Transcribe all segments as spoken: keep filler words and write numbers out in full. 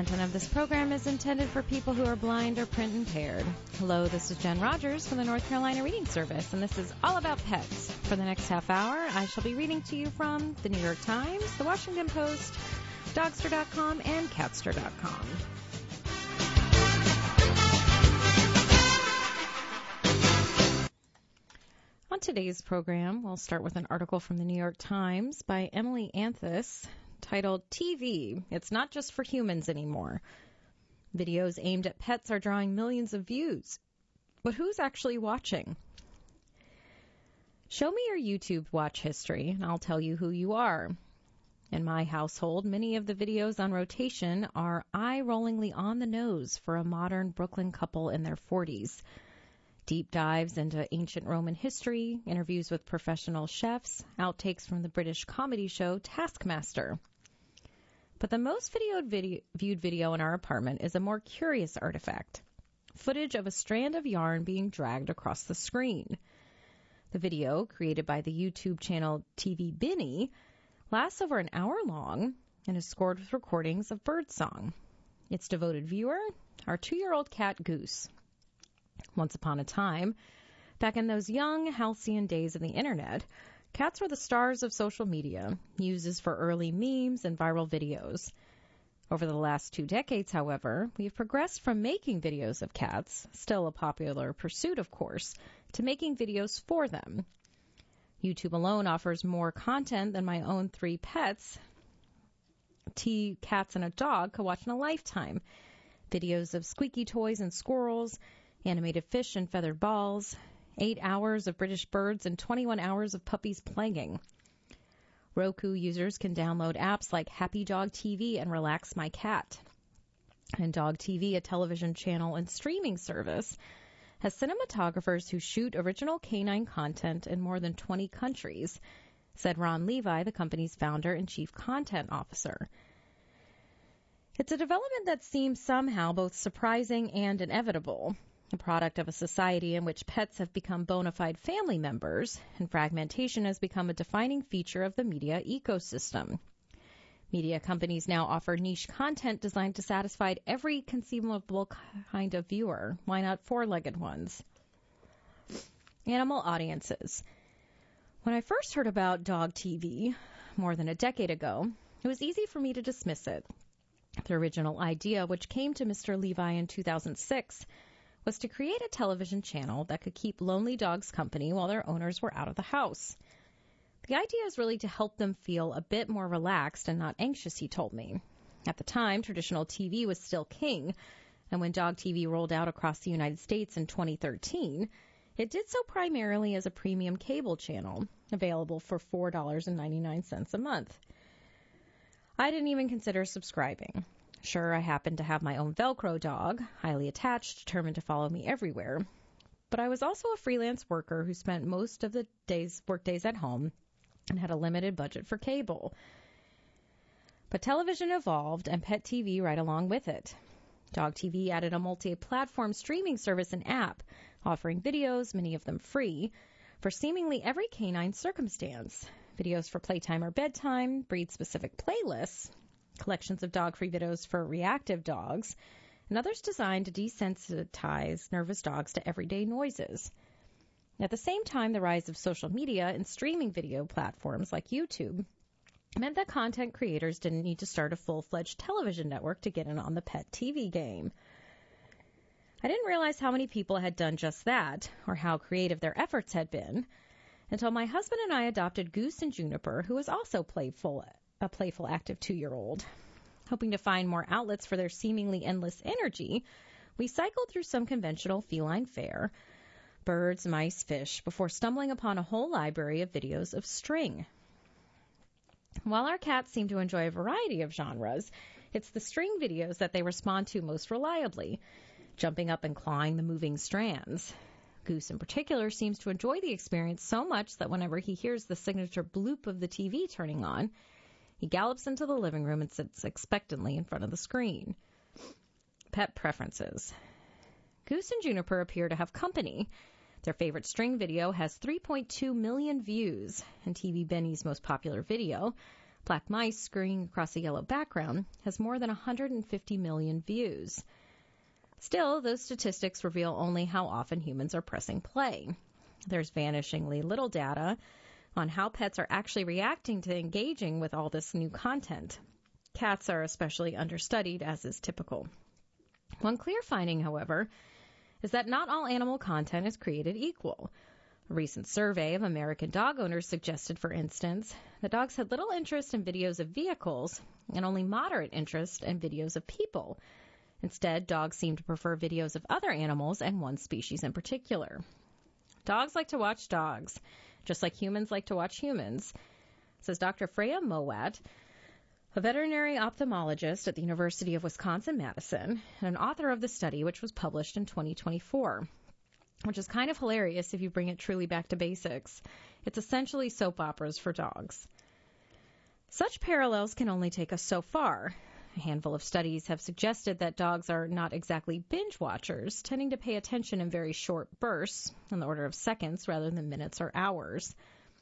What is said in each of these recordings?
content of this program is intended for people who are blind or print impaired. Hello, this is Jen Rogers from the North Carolina Reading Service, and this is All About Pets. For the next half hour, I shall be reading to you from the New York Times, the Washington Post, Dogster dot com, and Catster dot com. On today's program, we'll start with an article from the New York Times by Emily Anthus titled T V, It's Not Just for Humans Anymore. Videos aimed at pets are drawing millions of views. But who's actually watching? Show me your YouTube watch history, and I'll tell you who you are. In my household, many of the videos on rotation are eye-rollingly on the nose for a modern Brooklyn couple in their forties. Deep dives into ancient Roman history, interviews with professional chefs, outtakes from the British comedy show Taskmaster. But the most videoed video, viewed video in our apartment is a more curious artifact, footage of a strand of yarn being dragged across the screen. The video, created by the YouTube channel T V Binny, lasts over an hour long and is scored with recordings of birdsong. Its devoted viewer, our two-year-old cat Goose. Once upon a time, back in those young, halcyon days of the internet, cats were the stars of social media, muses for early memes and viral videos. Over the last two decades, however, we've progressed from making videos of cats, still a popular pursuit, of course, to making videos for them. YouTube alone offers more content than my own three pets, two cats and a dog, could watch in a lifetime. Videos of squeaky toys and squirrels, animated fish and feathered balls, eight hours of British birds, and twenty-one hours of puppies playing. Roku users can download apps like Happy Dog T V and Relax My Cat. And Dog T V, a television channel and streaming service, has cinematographers who shoot original canine content in more than twenty countries, said Ron Levi, the company's founder and chief content officer. It's a development that seems somehow both surprising and inevitable. A product of a society in which pets have become bona fide family members, and fragmentation has become a defining feature of the media ecosystem. Media companies now offer niche content designed to satisfy every conceivable kind of viewer. Why not four-legged ones? Animal audiences. When I first heard about Dog T V more than a decade ago, it was easy for me to dismiss it. The original idea, which came to Mister Levi in two thousand six, was to create a television channel that could keep lonely dogs company while their owners were out of the house. The idea is really to help them feel a bit more relaxed and not anxious, he told me. At the time, traditional T V was still king, and when Dog T V rolled out across the United States in twenty thirteen, it did so primarily as a premium cable channel, available for four dollars and ninety-nine cents a month. I didn't even consider subscribing. Sure, I happened to have my own Velcro dog, highly attached, determined to follow me everywhere. But I was also a freelance worker who spent most of the days, work days at home and had a limited budget for cable. But television evolved and Pet T V right along with it. Dog T V added a multi-platform streaming service and app, offering videos, many of them free, for seemingly every canine circumstance. Videos for playtime or bedtime, breed-specific playlists, collections of dog-free videos for reactive dogs, and others designed to desensitize nervous dogs to everyday noises. At the same time, the rise of social media and streaming video platforms like YouTube meant that content creators didn't need to start a full-fledged television network to get in on the Pet T V game. I didn't realize how many people had done just that, or how creative their efforts had been, until my husband and I adopted Goose and Juniper, who was also playful a playful, active two-year-old. Hoping to find more outlets for their seemingly endless energy, we cycled through some conventional feline fare, birds, mice, fish, before stumbling upon a whole library of videos of string. While our cats seem to enjoy a variety of genres, it's the string videos that they respond to most reliably, jumping up and clawing the moving strands. Goose in particular seems to enjoy the experience so much that whenever he hears the signature bloop of the T V turning on, he gallops into the living room and sits expectantly in front of the screen. Pet preferences. Goose and Juniper appear to have company. Their favorite string video has three point two million views, and T V Benny's most popular video, Black mice scurrying across a yellow background has more than one hundred fifty million views. Still, those statistics reveal only how often humans are pressing play. There's vanishingly little data on how pets are actually reacting to engaging with all this new content. Cats are especially understudied, as is typical. One clear finding, however, is that not all animal content is created equal. A recent survey of American dog owners suggested, for instance, that dogs had little interest in videos of vehicles and only moderate interest in videos of people. Instead, dogs seem to prefer videos of other animals and one species in particular. Dogs like to watch dogs, just like humans like to watch humans, says Doctor Freya Mowat, a veterinary ophthalmologist at the University of Wisconsin-Madison and an author of the study, which was published in twenty twenty-four, which is kind of hilarious if you bring it truly back to basics. It's essentially soap operas for dogs. Such parallels can only take us so far. A handful of studies have suggested that dogs are not exactly binge watchers, tending to pay attention in very short bursts, on the order of seconds rather than minutes or hours.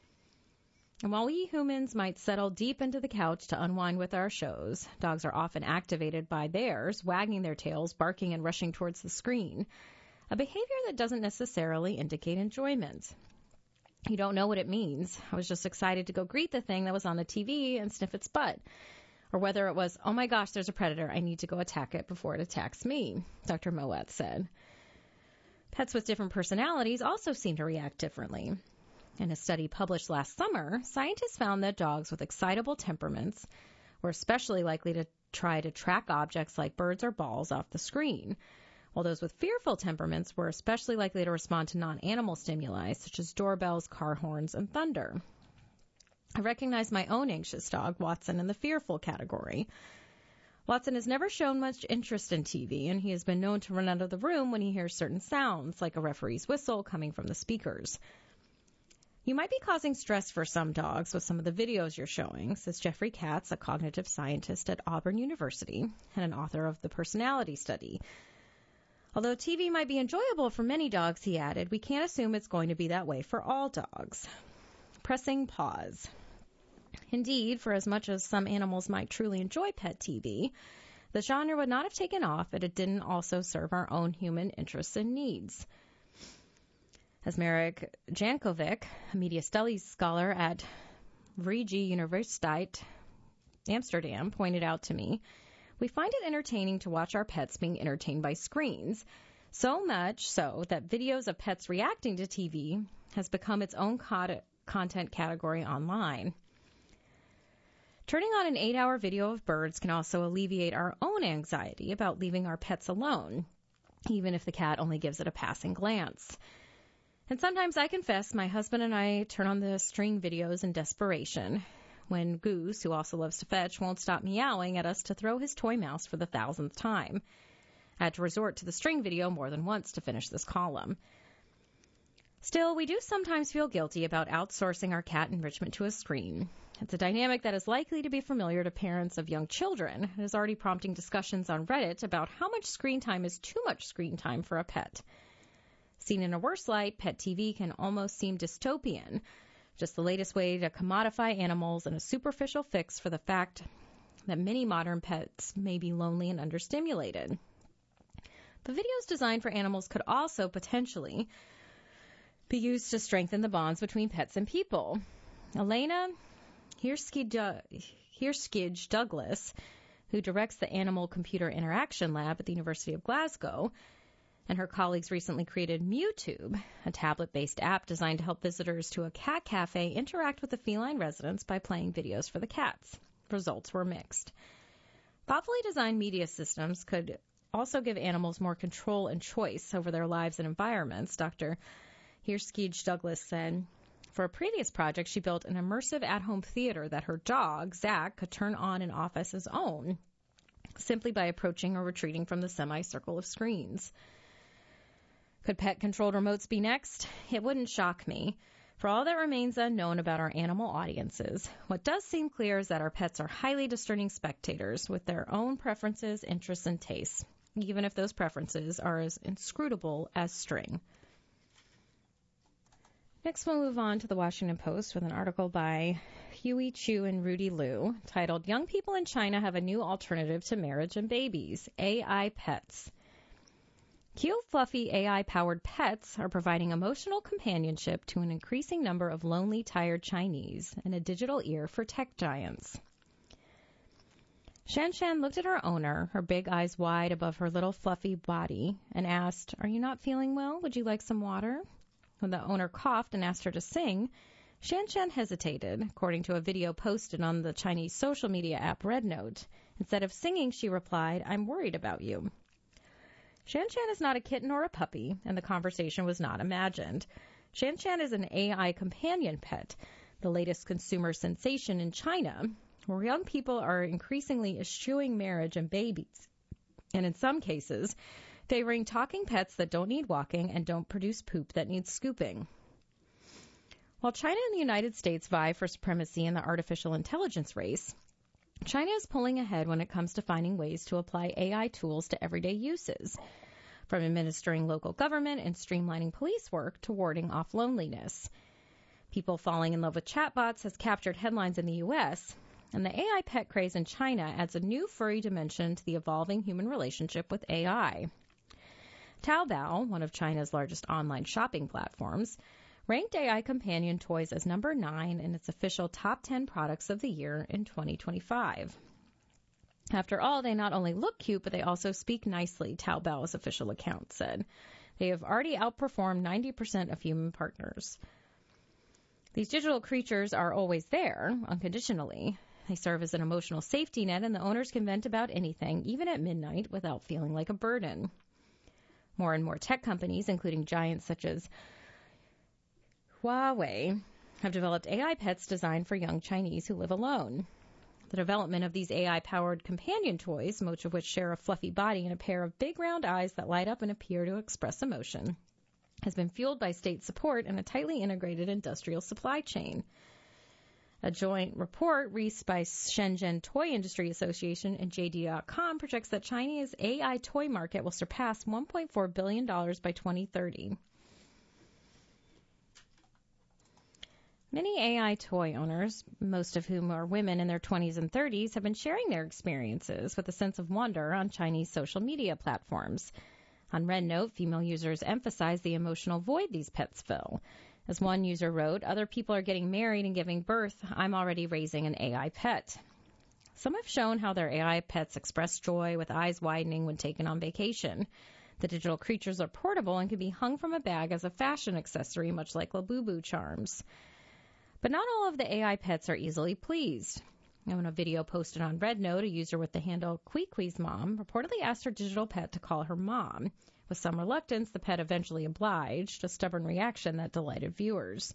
And while we humans might settle deep into the couch to unwind with our shows, dogs are often activated by theirs, wagging their tails, barking, and rushing towards the screen, a behavior that doesn't necessarily indicate enjoyment. You don't know what it means. I was just excited to go greet the thing that was on the T V and sniff its butt. Or whether it was, oh my gosh, there's a predator, I need to go attack it before it attacks me, Doctor Mowat said. Pets with different personalities also seem to react differently. In a study published last summer, scientists found that dogs with excitable temperaments were especially likely to try to track objects like birds or balls off the screen, while those with fearful temperaments were especially likely to respond to non-animal stimuli, such as doorbells, car horns, and thunder. I recognize my own anxious dog, Watson, in the fearful category. Watson has never shown much interest in T V, and he has been known to run out of the room when he hears certain sounds, like a referee's whistle coming from the speakers. You might be causing stress for some dogs with some of the videos you're showing, says Jeffrey Katz, a cognitive scientist at Auburn University and an author of the Personality Study. Although T V might be enjoyable for many dogs, he added, we can't assume it's going to be that way for all dogs. Pressing pause. Indeed, for as much as some animals might truly enjoy pet T V, the genre would not have taken off if it didn't also serve our own human interests and needs. As Marek Jankovic, a media studies scholar at Vrije Universiteit Amsterdam, pointed out to me, we find it entertaining to watch our pets being entertained by screens, so much so that videos of pets reacting to T V has become its own co- content category online. Turning on an eight-hour video of birds can also alleviate our own anxiety about leaving our pets alone, even if the cat only gives it a passing glance. And sometimes I confess my husband and I turn on the string videos in desperation when Goose, who also loves to fetch, won't stop meowing at us to throw his toy mouse for the thousandth time. I had to resort to the string video more than once to finish this column. Still, we do sometimes feel guilty about outsourcing our cat enrichment to a screen. It's a dynamic that is likely to be familiar to parents of young children. It is already prompting discussions on Reddit about how much screen time is too much screen time for a pet. Seen in a worse light, pet T V can almost seem dystopian, just the latest way to commodify animals and a superficial fix for the fact that many modern pets may be lonely and understimulated. The videos designed for animals could also potentially be used to strengthen the bonds between pets and people. Elena Hirschkij Douglas, who directs the Animal Computer Interaction Lab at the University of Glasgow, and her colleagues recently created MewTube, a tablet-based app designed to help visitors to a cat cafe interact with the feline residents by playing videos for the cats. Results were mixed. Thoughtfully designed media systems could also give animals more control and choice over their lives and environments, Doctor Hirschkij Douglas said. For a previous project, she built an immersive at-home theater that her dog, Zach, could turn on and off as his own, simply by approaching or retreating from the semicircle of screens. Could pet-controlled remotes be next? It wouldn't shock me. For all that remains unknown about our animal audiences, what does seem clear is that our pets are highly discerning spectators with their own preferences, interests, and tastes, even if those preferences are as inscrutable as string. Next, we'll move on to the Washington Post with an article by Huey Chu and Rudy Liu titled, Young People in China Have a New Alternative to Marriage and Babies, A I Pets. Cute, fluffy A I-powered pets are providing emotional companionship to an increasing number of lonely, tired Chinese and a digital ear for tech giants. Shan Shan looked at her owner, her big eyes wide above her little fluffy body, and asked, "Are you not feeling well? Would you like some water?" When the owner coughed and asked her to sing, Shan Shan hesitated, according to a video posted on the Chinese social media app RedNote. Instead of singing, she replied, "I'm worried about you." Shan Shan is not a kitten or a puppy, and the conversation was not imagined. Shan Shan is an A I companion pet, the latest consumer sensation in China, where young people are increasingly eschewing marriage and babies, and in some cases, favoring talking pets that don't need walking and don't produce poop that needs scooping. While China and the United States vie for supremacy in the artificial intelligence race, China is pulling ahead when it comes to finding ways to apply A I tools to everyday uses, from administering local government and streamlining police work to warding off loneliness. People falling in love with chatbots has captured headlines in the U S, and the A I pet craze in China adds a new furry dimension to the evolving human relationship with A I. Taobao, one of China's largest online shopping platforms, ranked A I companion toys as number nine in its official top ten products of the year in twenty twenty-five. After all, they not only look cute, but they also speak nicely, Taobao's official account said. They have already outperformed ninety percent of human partners. These digital creatures are always there, unconditionally. They serve as an emotional safety net, and the owners can vent about anything, even at midnight, without feeling like a burden. More and more tech companies, including giants such as Huawei, have developed A I pets designed for young Chinese who live alone. The development of these A I-powered companion toys, most of which share a fluffy body and a pair of big round eyes that light up and appear to express emotion, has been fueled by state support and a tightly integrated industrial supply chain. A joint report released by Shenzhen Toy Industry Association and J D dot com projects that China's A I toy market will surpass one point four billion dollars by twenty thirty. Many A I toy owners, most of whom are women in their twenties and thirties, have been sharing their experiences with a sense of wonder on Chinese social media platforms. On RedNote, female users emphasize the emotional void these pets fill. As one user wrote, "Other people are getting married and giving birth. I'm already raising an A I pet." Some have shown how their A I pets express joy with eyes widening when taken on vacation. The digital creatures are portable and can be hung from a bag as a fashion accessory, much like Labubu charms. But not all of the A I pets are easily pleased. In a video posted on RedNote, a user with the handle Quiqui's mom reportedly asked her digital pet to call her mom. With some reluctance, the pet eventually obliged, a stubborn reaction that delighted viewers.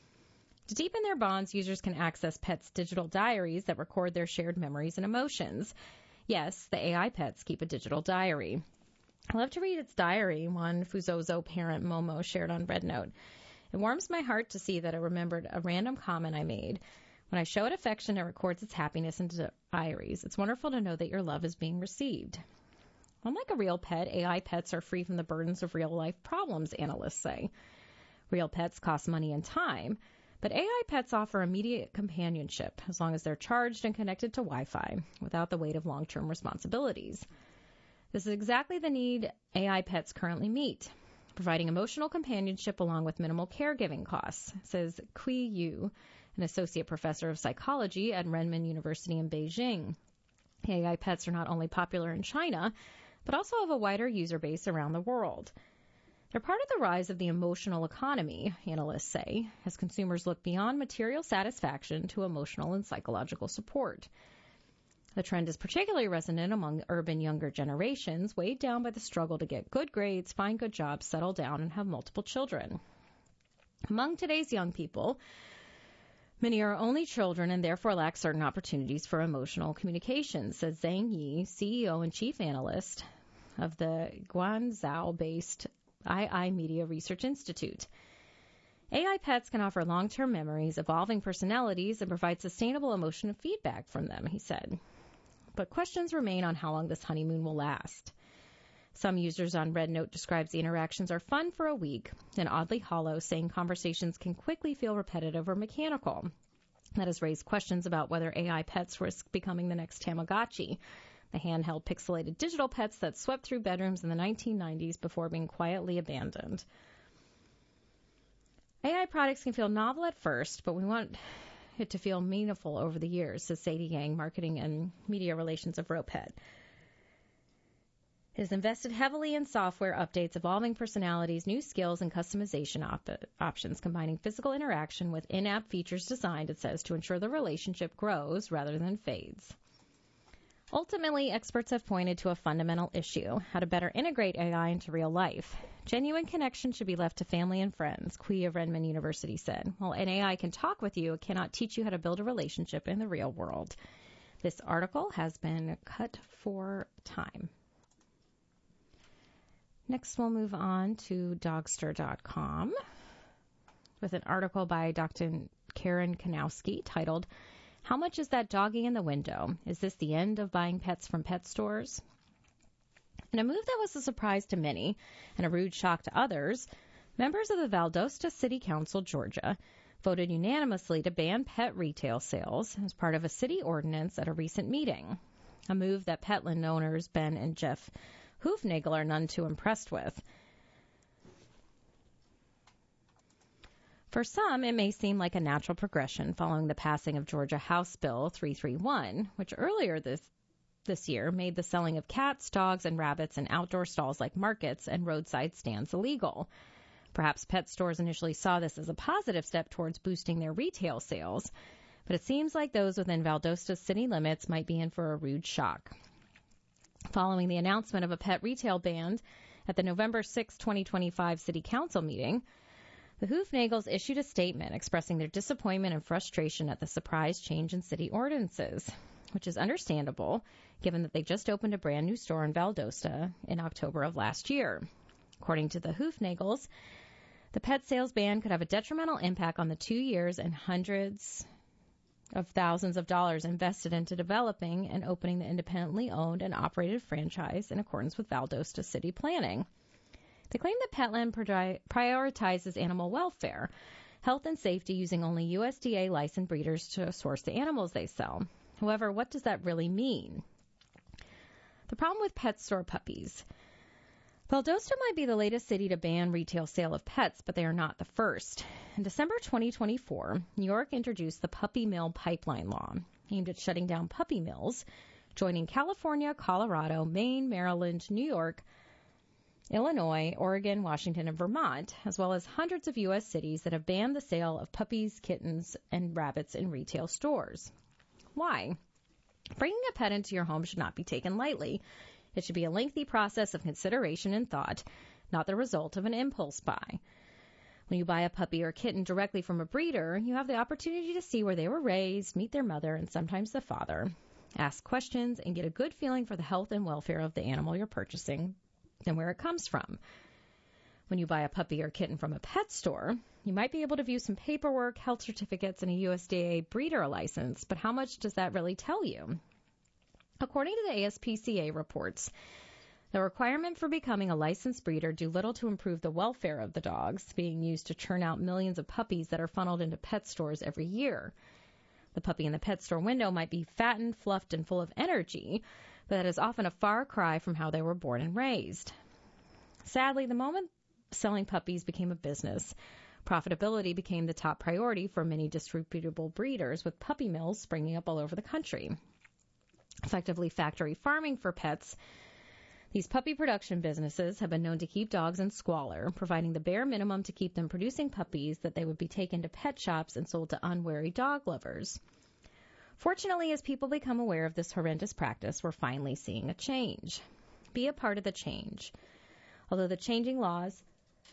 To deepen their bonds, users can access pets' digital diaries that record their shared memories and emotions. Yes, the A I pets keep a digital diary. I love to read its diary, one Fuzozo parent Momo shared on RedNote. It warms my heart to see that it remembered a random comment I made. When I show it affection, it records its happiness into diaries. It's wonderful to know that your love is being received. Unlike a real pet, A I pets are free from the burdens of real-life problems, analysts say. Real pets cost money and time, but A I pets offer immediate companionship as long as they're charged and connected to Wi-Fi without the weight of long-term responsibilities. This is exactly the need A I pets currently meet, providing emotional companionship along with minimal caregiving costs, says Kui Yu, an associate professor of psychology at Renmin University in Beijing. A I pets are not only popular in China, but also have a wider user base around the world. They're part of the rise of the emotional economy, analysts say, as consumers look beyond material satisfaction to emotional and psychological support. The trend is particularly resonant among urban younger generations, weighed down by the struggle to get good grades, find good jobs, settle down, and have multiple children. Among today's young people, many are only children and therefore lack certain opportunities for emotional communication, says Zhang Yi, C E O and chief analyst of the Guangzhou-based I I Media Research Institute. A I pets can offer long-term memories, evolving personalities, and provide sustainable emotional feedback from them, he said. But questions remain on how long this honeymoon will last. Some users on RedNote describes the interactions are fun for a week and oddly hollow, saying conversations can quickly feel repetitive or mechanical. That has raised questions about whether A I pets risk becoming the next Tamagotchi, the handheld pixelated digital pets that swept through bedrooms in the nineteen nineties before being quietly abandoned. A I products can feel novel at first, but we want it to feel meaningful over the years, says Sadie Yang, marketing and media relations of Ropet. It has invested heavily in software updates, evolving personalities, new skills, and customization op- options, combining physical interaction with in-app features designed, it says, to ensure the relationship grows rather than fades. Ultimately, experts have pointed to a fundamental issue, how to better integrate A I into real life. Genuine connection should be left to family and friends, Kui of Renmin University said. While an A I can talk with you, it cannot teach you how to build a relationship in the real world. This article has been cut for time. Next, we'll move on to Dogster dot com with an article by Doctor Karen Kanowski titled, "How much is that doggy in the window? Is this the end of buying pets from pet stores?" In a move that was a surprise to many and a rude shock to others, members of the Valdosta City Council, Georgia, voted unanimously to ban pet retail sales as part of a city ordinance at a recent meeting, a move that Petland owners Ben and Jeff Hoofnagel are none too impressed with. For some, it may seem like a natural progression following the passing of Georgia House Bill three thirty-one, which earlier this this year made the selling of cats, dogs, and rabbits in outdoor stalls like markets and roadside stands illegal. Perhaps pet stores initially saw this as a positive step towards boosting their retail sales, but it seems like those within Valdosta's city limits might be in for a rude shock. Following the announcement of a pet retail ban at the November sixth, twenty twenty-five City Council meeting, the Hoofnagels issued a statement expressing their disappointment and frustration at the surprise change in city ordinances, which is understandable given that they just opened a brand new store in Valdosta in October of last year. According to the Hoofnagels, the pet sales ban could have a detrimental impact on the two years and hundreds of thousands of dollars invested into developing and opening the independently owned and operated franchise in accordance with Valdosta city planning. They claim that Petland pri- prioritizes animal welfare, health and safety, using only U S D A licensed breeders to source the animals they sell. However, what does that really mean? The problem with pet store puppies. Valdosta might be the latest city to ban retail sale of pets, but they are not the first. In December twenty twenty-four, New York introduced the Puppy Mill Pipeline Law, aimed at shutting down puppy mills, joining California, Colorado, Maine, Maryland, New York, Illinois, Oregon, Washington, and Vermont, as well as hundreds of U S cities that have banned the sale of puppies, kittens, and rabbits in retail stores. Why? Bringing a pet into your home should not be taken lightly. It should be a lengthy process of consideration and thought, not the result of an impulse buy. When you buy a puppy or kitten directly from a breeder, you have the opportunity to see where they were raised, meet their mother and sometimes the father, ask questions, and get a good feeling for the health and welfare of the animal you're purchasing and where it comes from. When you buy a puppy or kitten from a pet store, you might be able to view some paperwork, health certificates, and a U S D A breeder license, but how much does that really tell you? According to the A S P C A reports, the requirement for becoming a licensed breeder do little to improve the welfare of the dogs being used to churn out millions of puppies that are funneled into pet stores every year. The puppy in the pet store window might be fattened, fluffed, and full of energy, but that is often a far cry from how they were born and raised. Sadly, the moment selling puppies became a business, profitability became the top priority for many disreputable breeders, with puppy mills springing up all over the country. Effectively factory farming for pets, these puppy production businesses have been known to keep dogs in squalor, providing the bare minimum to keep them producing puppies that they would be taken to pet shops and sold to unwary dog lovers. Fortunately, as people become aware of this horrendous practice, we're finally seeing a change. Be a part of the change. Although the changing laws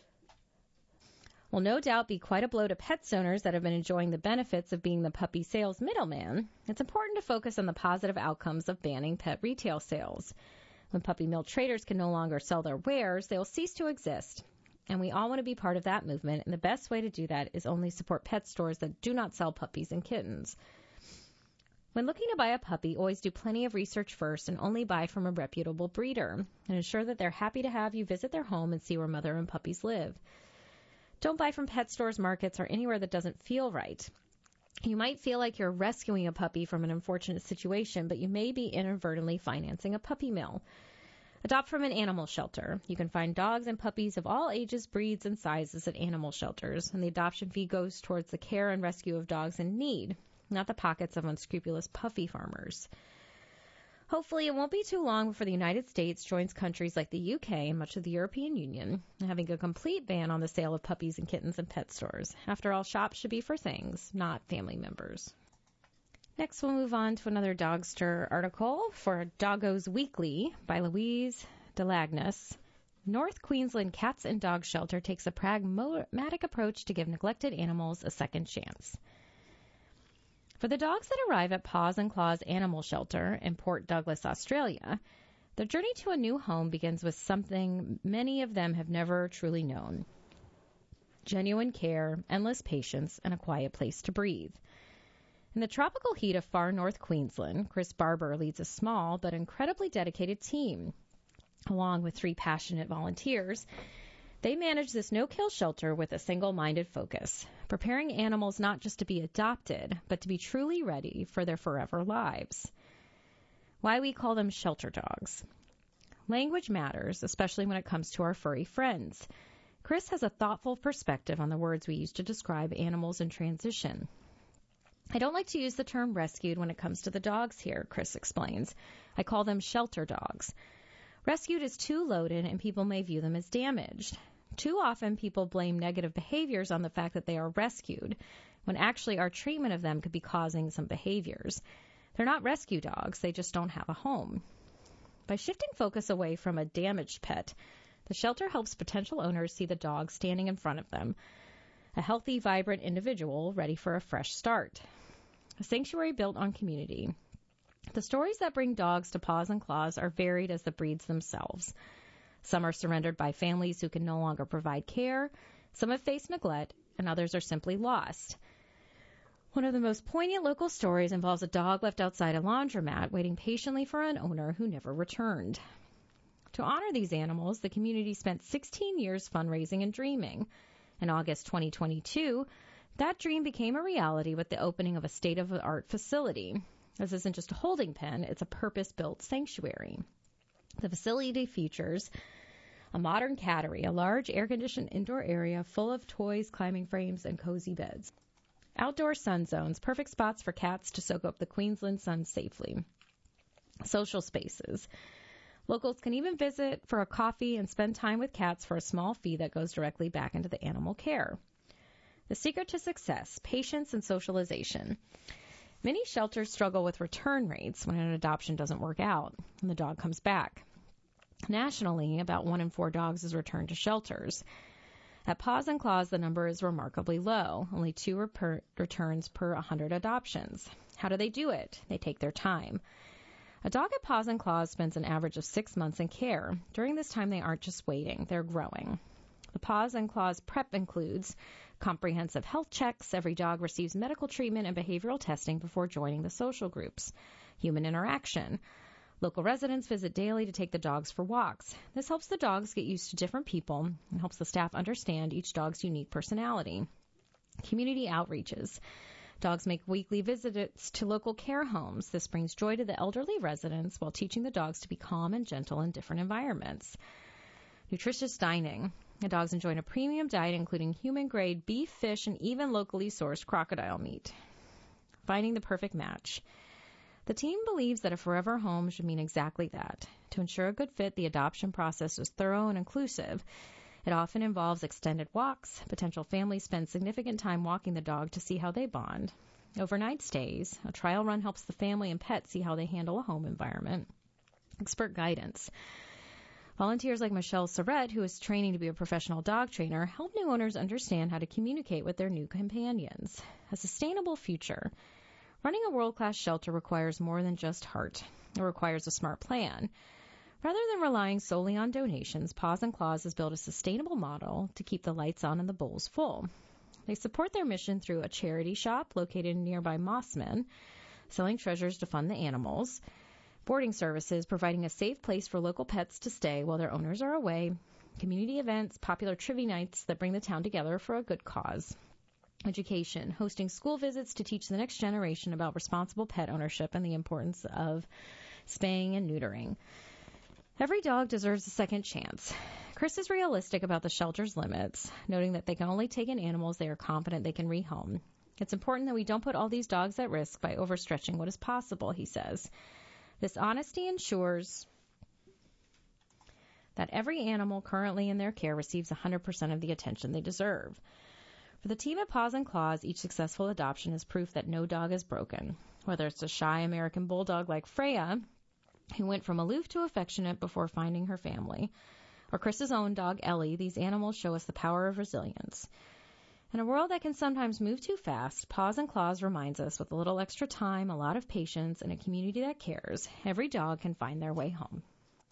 will no doubt be quite a blow to pet owners that have been enjoying the benefits of being the puppy sales middleman, it's important to focus on the positive outcomes of banning pet retail sales. When puppy mill traders can no longer sell their wares, they will cease to exist. And we all want to be part of that movement, and the best way to do that is only support pet stores that do not sell puppies and kittens. When looking to buy a puppy, always do plenty of research first and only buy from a reputable breeder, and ensure that they're happy to have you visit their home and see where mother and puppies live. Don't buy from pet stores, markets, or anywhere that doesn't feel right. You might feel like you're rescuing a puppy from an unfortunate situation, but you may be inadvertently financing a puppy mill. Adopt from an animal shelter. You can find dogs and puppies of all ages, breeds, and sizes at animal shelters, and the adoption fee goes towards the care and rescue of dogs in need, not the pockets of unscrupulous puppy farmers. Hopefully, it won't be too long before the United States joins countries like the U K and much of the European Union in having a complete ban on the sale of puppies and kittens in pet stores. After all, shops should be for things, not family members. Next, we'll move on to another Dogster article for Doggos Weekly by Louise DeLagnes. North Queensland Cats and Dog Shelter takes a pragmatic approach to give neglected animals a second chance. For the dogs that arrive at Paws and Claws Animal Shelter in Port Douglas, Australia, their journey to a new home begins with something many of them have never truly known: genuine care, endless patience, and a quiet place to breathe. In the tropical heat of far north Queensland, Chris Barber leads a small but incredibly dedicated team. Along with three passionate volunteers, they manage this no-kill shelter with a single-minded focus, preparing animals not just to be adopted, but to be truly ready for their forever lives. Why we call them shelter dogs. Language matters, especially when it comes to our furry friends. Chris has a thoughtful perspective on the words we use to describe animals in transition. I don't like to use the term rescued when it comes to the dogs here, Chris explains. I call them shelter dogs. Rescued is too loaded, and people may view them as damaged. Too often, people blame negative behaviors on the fact that they are rescued, when actually our treatment of them could be causing some behaviors. They're not rescue dogs, they just don't have a home. By shifting focus away from a damaged pet, the shelter helps potential owners see the dog standing in front of them, a healthy, vibrant individual ready for a fresh start. A sanctuary built on community. The stories that bring dogs to Paws and Claws are varied as the breeds themselves. Some are surrendered by families who can no longer provide care, some have faced neglect, and others are simply lost. One of the most poignant local stories involves a dog left outside a laundromat waiting patiently for an owner who never returned. To honor these animals, the community spent sixteen years fundraising and dreaming. In August twenty twenty-two, that dream became a reality with the opening of a state-of-the-art facility. This isn't just a holding pen, it's a purpose-built sanctuary. The facility features a modern cattery, a large air-conditioned indoor area full of toys, climbing frames, and cozy beds. Outdoor sun zones, perfect spots for cats to soak up the Queensland sun safely. Social spaces. Locals can even visit for a coffee and spend time with cats for a small fee that goes directly back into the animal care. The secret to success, patience and socialization. Many shelters struggle with return rates when an adoption doesn't work out and the dog comes back. Nationally, about one in four dogs is returned to shelters. At Paws and Claws, the number is remarkably low, only two reper- returns per one hundred adoptions. How do they do it? They take their time. A dog at Paws and Claws spends an average of six months in care. During this time, they aren't just waiting, they're growing. The Paws and Claws prep includes comprehensive health checks. Every dog receives medical treatment and behavioral testing before joining the social groups. Human interaction. Local residents visit daily to take the dogs for walks. This helps the dogs get used to different people and helps the staff understand each dog's unique personality. Community outreaches. Dogs make weekly visits to local care homes. This brings joy to the elderly residents while teaching the dogs to be calm and gentle in different environments. Nutritious dining. The dogs enjoy a premium diet including human-grade beef, fish, and even locally sourced crocodile meat. Finding the perfect match. The team believes that a forever home should mean exactly that. To ensure a good fit, the adoption process is thorough and inclusive. It often involves extended walks. Potential families spend significant time walking the dog to see how they bond. Overnight stays. A trial run helps the family and pet see how they handle a home environment. Expert guidance. Volunteers like Michelle Surrett, who is training to be a professional dog trainer, help new owners understand how to communicate with their new companions. A sustainable future. Running a world-class shelter requires more than just heart. It requires a smart plan. Rather than relying solely on donations, Paws and Claws has built a sustainable model to keep the lights on and the bowls full. They support their mission through a charity shop located in nearby Mossman, selling treasures to fund the animals, boarding services, providing a safe place for local pets to stay while their owners are away, community events, popular trivia nights that bring the town together for a good cause, education, hosting school visits to teach the next generation about responsible pet ownership and the importance of spaying and neutering. Every dog deserves a second chance. Chris is realistic about the shelter's limits, noting that they can only take in animals they are confident they can rehome. It's important that we don't put all these dogs at risk by overstretching what is possible, he says. This honesty ensures that every animal currently in their care receives one hundred percent of the attention they deserve. For the team at Paws and Claws, each successful adoption is proof that no dog is broken. Whether it's a shy American bulldog like Freya, who went from aloof to affectionate before finding her family, or Chris's own dog, Ellie, these animals show us the power of resilience. In a world that can sometimes move too fast, Paws and Claws reminds us with a little extra time, a lot of patience, and a community that cares, every dog can find their way home.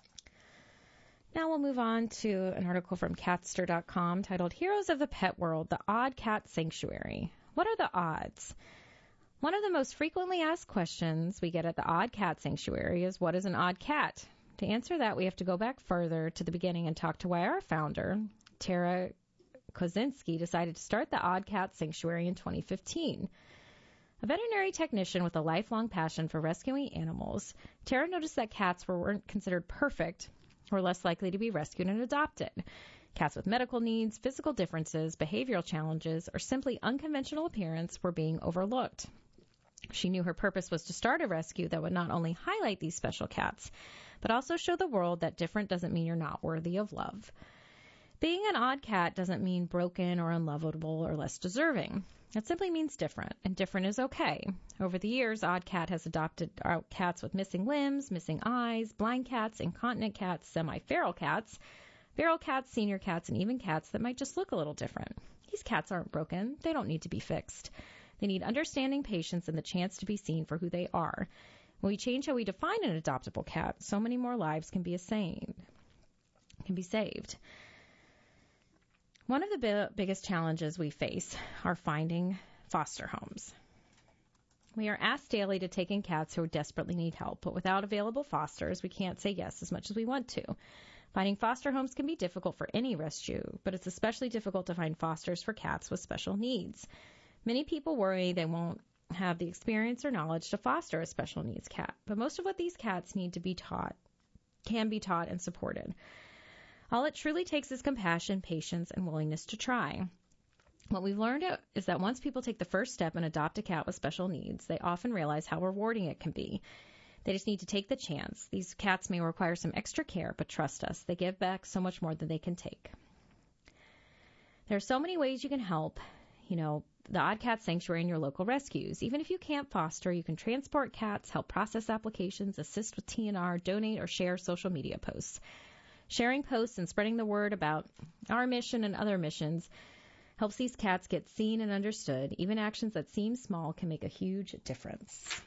Now we'll move on to an article from Catster dot com titled Heroes of the Pet World, the Odd Cat Sanctuary. What are the odds? One of the most frequently asked questions we get at the Odd Cat Sanctuary is, what is an odd cat? To answer that, we have to go back further to the beginning and talk to why our founder, Tara Kozinski, decided to start the Odd Cat Sanctuary in twenty fifteen. A veterinary technician with a lifelong passion for rescuing animals, Tara noticed that cats were, weren't considered perfect or less likely to be rescued and adopted. Cats with medical needs, physical differences, behavioral challenges, or simply unconventional appearance were being overlooked. She knew her purpose was to start a rescue that would not only highlight these special cats, but also show the world that different doesn't mean you're not worthy of love. Being an odd cat doesn't mean broken or unlovable or less deserving. It simply means different, and different is okay. Over the years, Odd Cat has adopted out cats with missing limbs, missing eyes, blind cats, incontinent cats, semi-feral cats, feral cats, senior cats, and even cats that might just look a little different. These cats aren't broken. They don't need to be fixed. They need understanding, patience, and the chance to be seen for who they are. When we change how we define an adoptable cat, so many more lives can be saved. Can be saved. One of the bi- biggest challenges we face are finding foster homes. We are asked daily to take in cats who desperately need help, but without available fosters, we can't say yes as much as we want to. Finding foster homes can be difficult for any rescue, but it's especially difficult to find fosters for cats with special needs. Many people worry they won't have the experience or knowledge to foster a special needs cat, but most of what these cats need to be taught can be taught and supported. All it truly takes is compassion, patience, and willingness to try. What we've learned is that once people take the first step and adopt a cat with special needs, they often realize how rewarding it can be. They just need to take the chance. These cats may require some extra care, but trust us, they give back so much more than they can take. There are so many ways you can help, you know, the Odd Cat Sanctuary and your local rescues. Even if you can't foster, you can transport cats, help process applications, assist with T N R, donate, or share social media posts. Sharing posts and spreading the word about our mission and other missions helps these cats get seen and understood. Even actions that seem small can make a huge difference.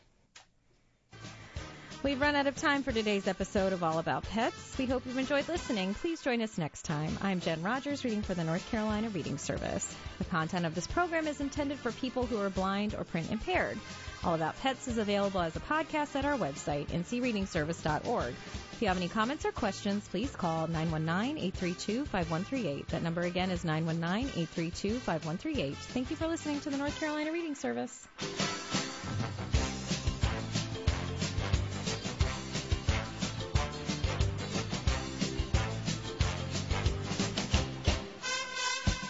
We've run out of time for today's episode of All About Pets. We hope you've enjoyed listening. Please join us next time. I'm Jen Rogers, reading for the North Carolina Reading Service. The content of this program is intended for people who are blind or print impaired. All About Pets is available as a podcast at our website, n c reading service dot org. If you have any comments or questions, please call nine one nine, eight three two, five one three eight. That number again is nine one nine, eight three two, five one three eight. Thank you for listening to the North Carolina Reading Service.